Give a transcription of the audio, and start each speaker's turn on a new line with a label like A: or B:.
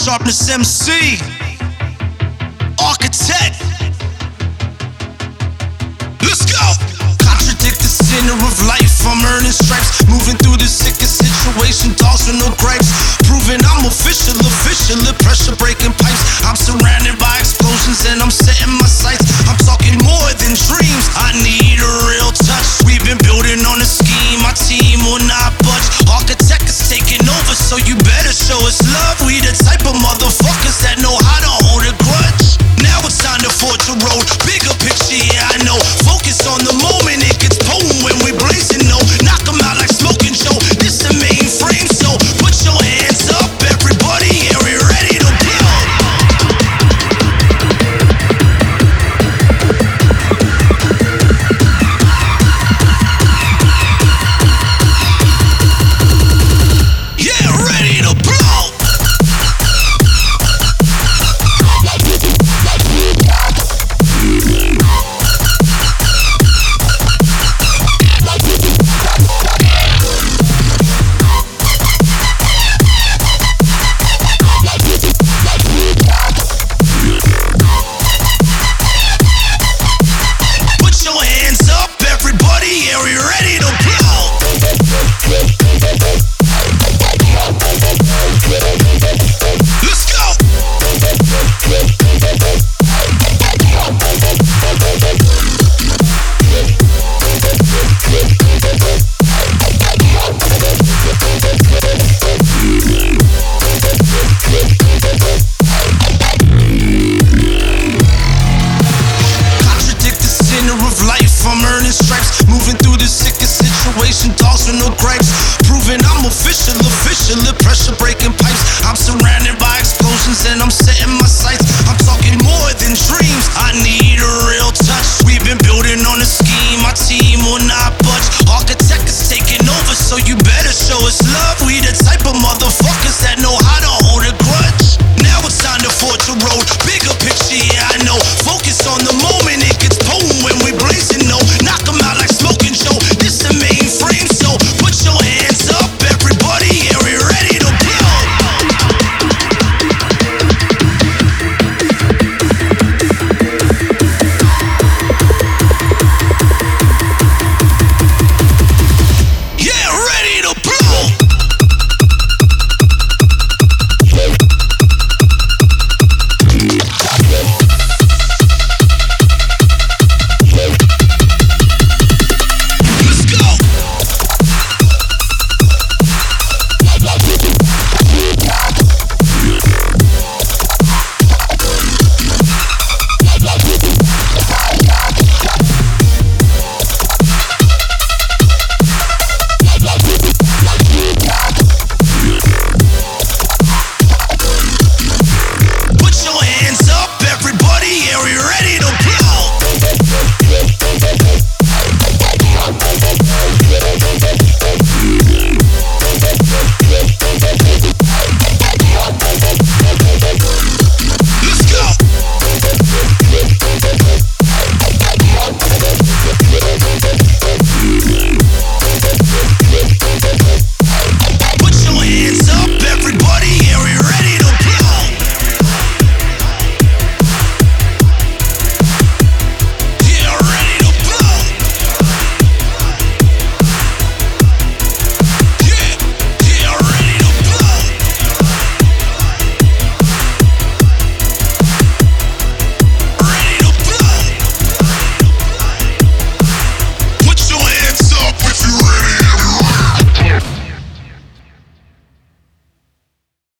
A: Sharpness MC, architect. Let's go. Contradict the center of life. I'm earning stripes, moving through the sickest situation. Dogs with no gripes, proving I'm official. Pressure breaking pipes. I'm surrounded by explosions and I'm setting my sights. I'm talking more than dreams. I need a real touch. We've been building on a scheme. My team will not budge. Architect is taking over, so you better show us love. We the type of motherfuckers that know how to hold a grudge. Now it's time to forge a road. Bigger picture, yeah, I know. Focus on the moment, it gets potent when we blazing. No, knock 'em out like Smoking Joe. This the mainframe, so put your hands up, everybody. Yeah, we ready to blow. Yeah, ready to blow. I'm earning stripes, moving through the sickest situation. Dogs with no gripes, proving I'm official. Pressure breaking pipes. I'm surrounded by explosions and I'm setting my sights.